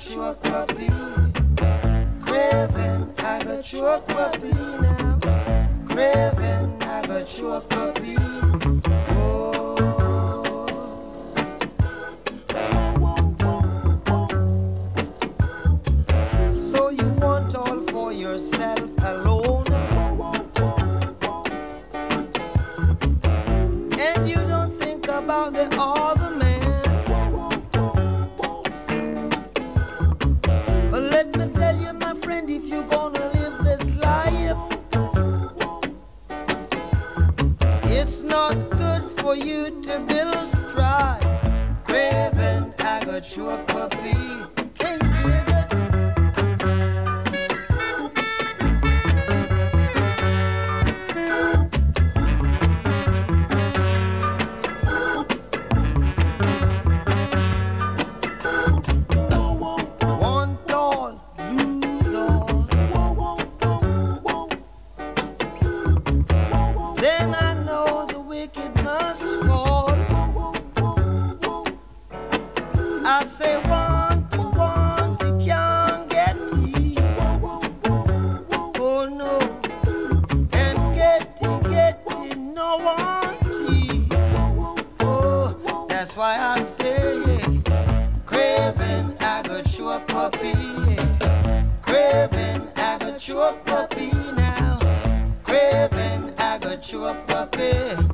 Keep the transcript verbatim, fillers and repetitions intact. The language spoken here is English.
you a puppy. Craving, I got you a puppy now. Craving, I got you a puppy. So you want all for yourself alone, and you don't think about the other man. But let me tell you, my friend, if you're gonna live this life, it's not good for you to build strife. Craving, I got you a puppy. Hey, Jigga. Want all, lose all. Then I know the wicked must fall. I say want to want, you can't get it. Oh no, and get it, get it, no want it. Oh, that's why I say, yeah. Craving, I got you a puppy. Yeah. Craving, I got you a puppy now. Craving, I got you a puppy.